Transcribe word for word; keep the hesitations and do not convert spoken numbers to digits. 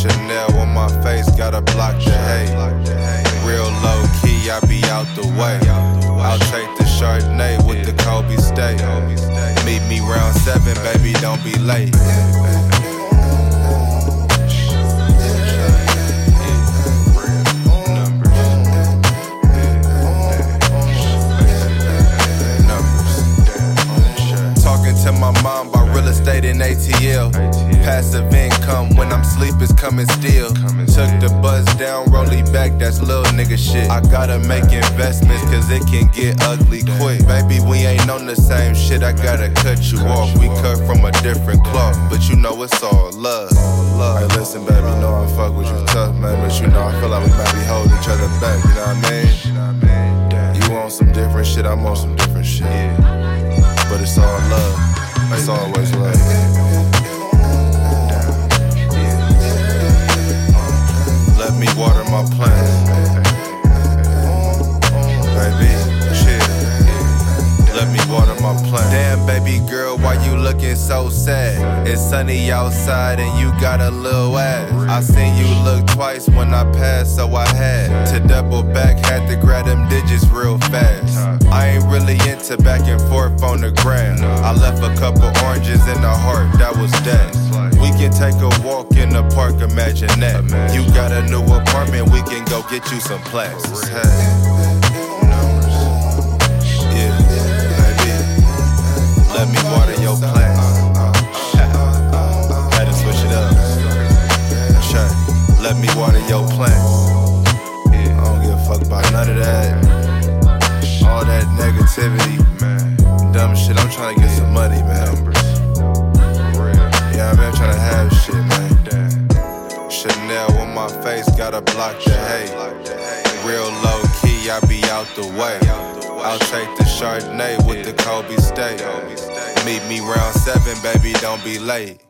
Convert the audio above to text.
Chanel on my face, gotta block the hate. Real low key, I be out the way. I'll take the Chardonnay with the Kobe steak. Meet me round seven, baby, don't be late. To my mom about real estate in A T L. Passive income when I'm sleep is coming still. Took the buzz down, rollie back, that's little nigga shit. I gotta make investments cause it can get ugly quick. Baby, we ain't on the same shit, I gotta cut you off. We cut from a different cloth, but you know it's all love. Hey, listen, baby, you know I fuck with you tough, man, but you know I feel like we might be holding each other back, you know what I mean? You want some different shit, I'm on some different shit. But it's all love. It's always love. Let me water my plants. Baby, chill. Let me water my plants. Damn, baby girl, why you looking so sad? It's sunny outside and you got a little ass. I seen you look twice when I passed, so I had to double back, had to grab them digits real fast. I ain't really into back and forth on the gram. I left a couple oranges in the heart, that was that. We can take a walk in the park, imagine that. You got a new apartment, we can go get you some plaques. Yeah, baby, let me water your plants. Had to switch it up. Let me water your plants. I don't give a fuck about none of that. All that negativity, man. Dumb shit, I'm trying to get some money, man. Yeah, I mean, I'm trying to have shit, man. Chanel on my face, gotta block the hate. Real low key, I be out the way. I'll take the Chardonnay with the Kobe steak. Meet me round seven, baby, don't be late.